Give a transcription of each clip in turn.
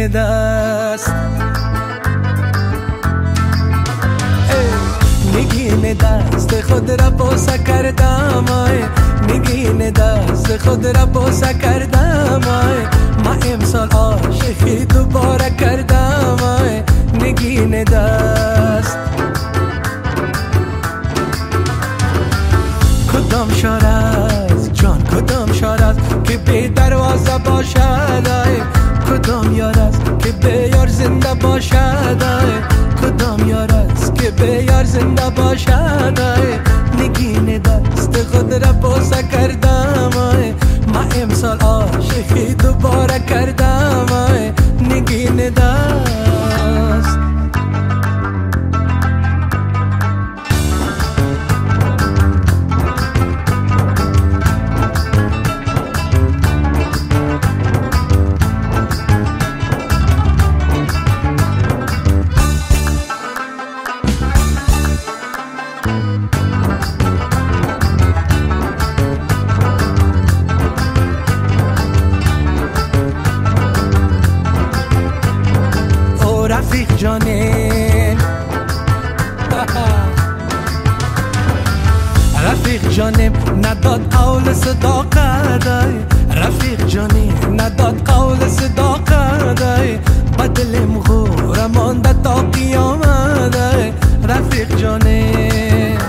نگین دست نگین دست خود را بوسه کردم نگین دست خود را بوسه کردم ما امسال عاشقی دوباره کردم نگین دست کدام شهر است جان کدام شهر است که به دروازه باشد کدام یار است که به یار زنده باشد کدام یار است که به یار زنده باشد نگین دست خود را بوسه کردم ما امسال عاشقی دوباره کردم نگین دست رفیق جانم رفیق جانم نداد قول صداقت رفیق جانم نداد قول صداقت با دلم غوره مانده تا قیامت رفیق جانم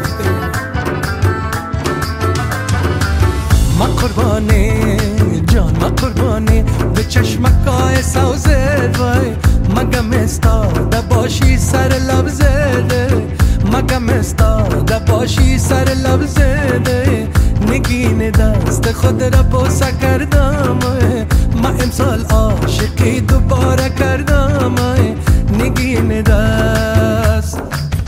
ما قربانی جان ما قربانی به چشمکای سوزد مگم استاده باشی سر لب زده مگم استاده باشی سر لب زده نگین دست خود را بوسه کردم ما امسال عاشقی دوباره کردم نگین دست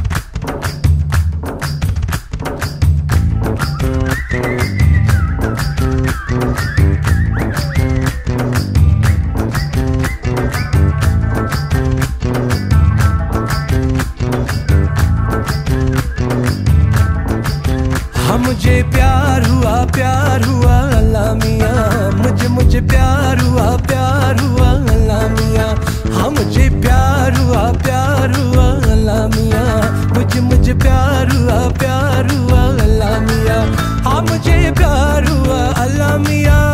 मुझे प्यार हुआ अल्लाह मियाँ मुझे प्यार हुआ अल्लाह मियाँ हाँ मुझे प्यार हुआ अल्लाह मियाँ मुझे प्यार हुआ अल्लाह मियाँ हाँ मुझे प्यार हुआ अल्लाह मियाँ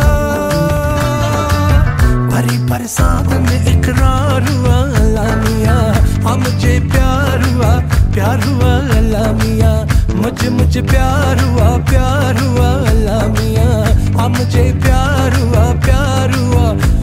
भरी बरसात में इकरार हुआ अल्लाह मियाँ हाँ मुझे प्यार हुआ अल्लाह मियाँ मुझे प्यार हुआ अल्लाह मियाँ हाँ मुझे प्यार हुआ